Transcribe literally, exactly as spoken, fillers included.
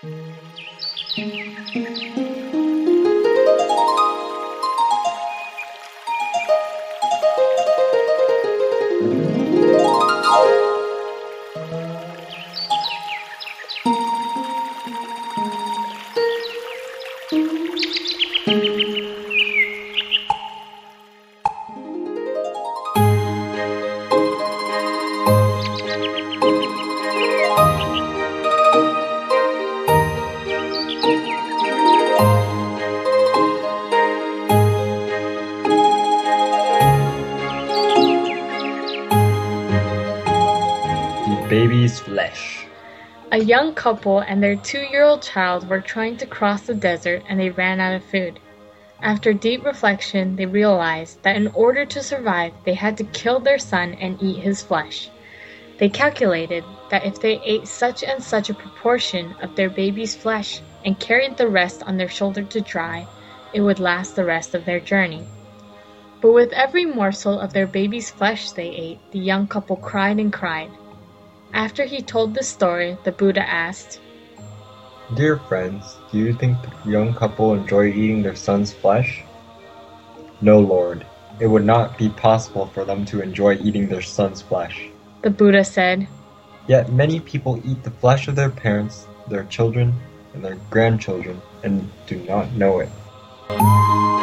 Baby's flesh. A young couple and their two-year-old child were trying to cross the desert and they ran out of food. After deep reflection, they realized that in order to survive, they had to kill their son and eat his flesh. They calculated that if they ate such and such a proportion of their baby's flesh and carried the rest on their shoulder to dry, it would last the rest of their journey. But with every morsel of their baby's flesh they ate, the young couple cried and cried. After he told this story, the Buddha asked, Dear friends, do you think the young couple enjoyed eating their son's flesh? No, Lord. It would not be possible for them to enjoy eating their son's flesh. The Buddha said, Yet many people eat the flesh of their parents, their children, and their grandchildren, and do not know it.